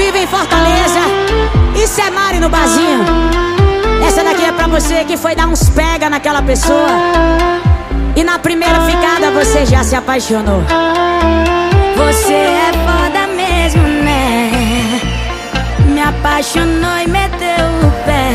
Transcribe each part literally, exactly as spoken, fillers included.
vivo em Fortaleza. Isso é Mari no barzinho. Essa daqui é pra você que foi dar uns pega naquela pessoa e na primeira ficada você já se apaixonou. Você é foda mesmo, né? Me apaixonou e meteu o pé.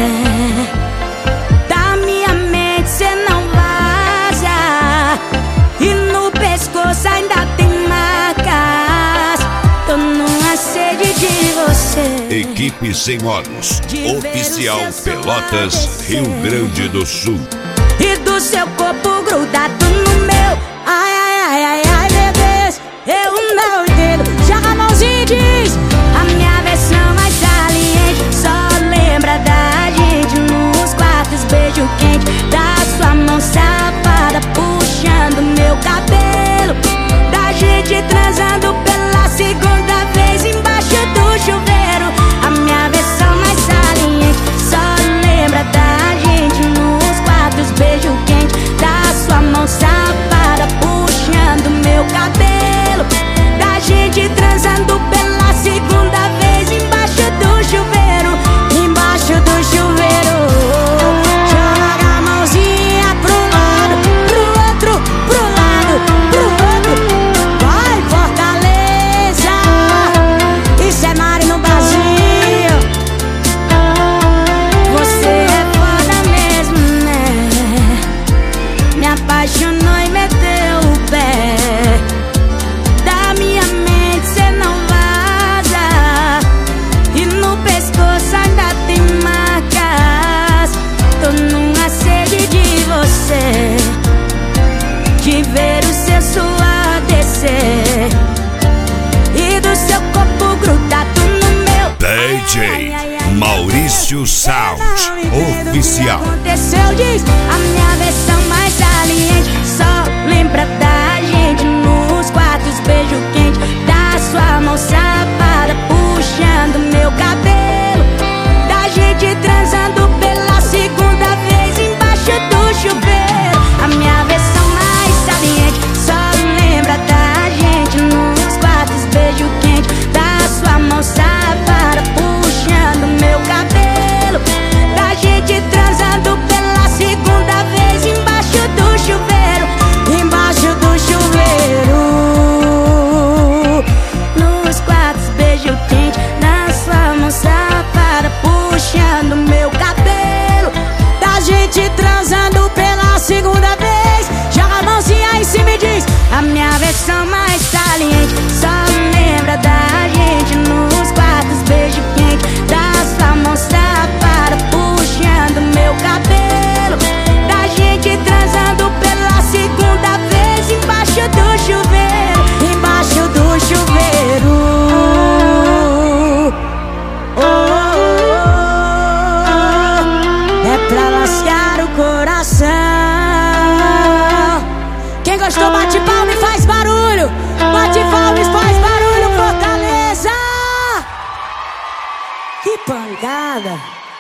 Da minha mente cê não vaza, e no pescoço ainda tem marcas. Tô numa sede de você. Equipe Sem Olhos, oficial Pelotas, Rio Grande do Sul. E do seu corpo grudado no meu. Ai, ai, ai, ai, ai, meu Deus, eu não entendo. Joga a mãozinha e diz: a minha versão mais saliente só lembra da gente nos quartos, beijo quente da sua mão safada puxando meu cabelo, da gente transando pela segunda vez embaixo do chuveiro. A minha versão mais saliente só lembra da gente nos quartos, beijo quente da sua mão safada puxando meu cabelo, da gente transando pela segunda vez embaixo do chuveiro, embaixo do chuveiro. Joga a mãozinha pro lado, pro outro, pro lado, pro outro. Vai, Fortaleza, isso é Mari no Brasil. Você é foda mesmo, né? Me apaixonou e meteu o pé. Da minha mente cê não vaza, e no pescoço ainda tem marcas. Tô numa sede de você, de ver o seu suor descer e do seu corpo grudado no meu. D J Maurício Sound, oficial. Aconteceu, diz: a minha versão mais saliente só lembra da gente nos quartos, beijo quente da sua mão safada puxando meu cabelo, da gente transando pela segunda vez embaixo do chuveiro. A minha versão mais saliente só lembra da gente nos quartos, beijo quente da sua mão safada puxando meu cabelo, da gente transando pela segunda vez embaixo do chuveiro, embaixo do chuveiro. Nos quartos, beijo quente na sua mão safada puxando meu cabelo, Da gente transando pela segunda vez. Joga a mãozinha em cima e diz: a minha versão mais saliente só lembra da gente nos quartos, beijo quente da sua mão safada puxando meu cabelo, da gente transando pela segunda vez embaixo do chuveiro, embaixo do chuveiro. Oh, oh, oh, é pra lascar o coração. Quem gostou bate palma e faz barulho. Bate palma e faz barulho, Fortaleza. Que pancada.